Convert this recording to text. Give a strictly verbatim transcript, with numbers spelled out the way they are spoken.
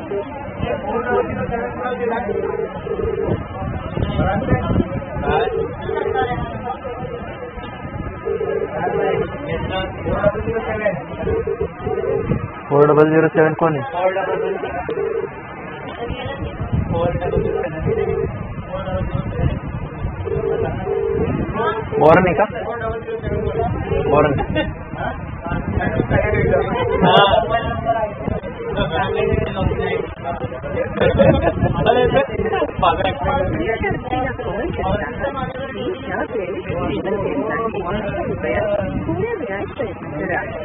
Four double zero सेवन कोण आहे? Warren आहे का? वॉरन